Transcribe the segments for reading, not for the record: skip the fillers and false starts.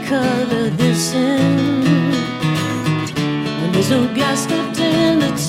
color this in? When there's no gas left in the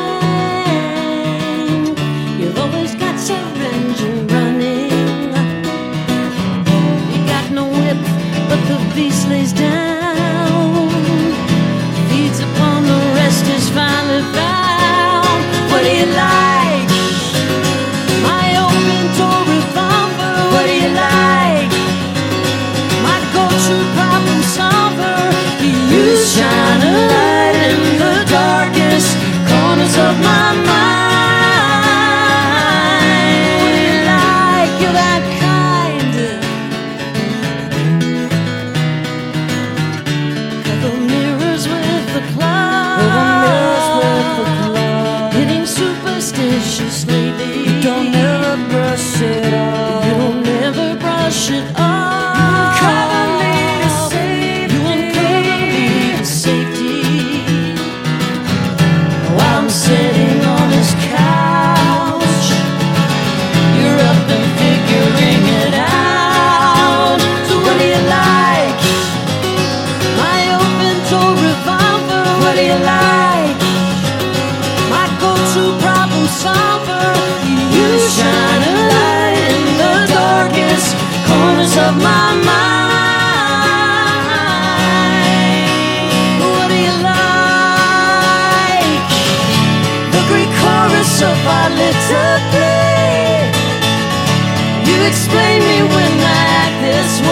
tank, you've always got your engine running. You got no whip, but the beast lays down, feeds upon the rest is finally found. What do you like? My open door revolver. What do you like? My go-to problem solver. You shine a light in the darkest corners of my mind. What do you like? You're that kind. Cover mirrors with the clouds, hitting superstitiously. You don't ever brush it off. You don't ever brush it off. Cover me to safety. You uncover me to safety. While I'm sitting on this couch, you're up and figuring it out. So what do you like? My open door revolver. What do you like? My go-to problem solver. You shine a light in the darkest corners of my mind. What do you like? The Greek chorus of our little play. You explain me when I act this way.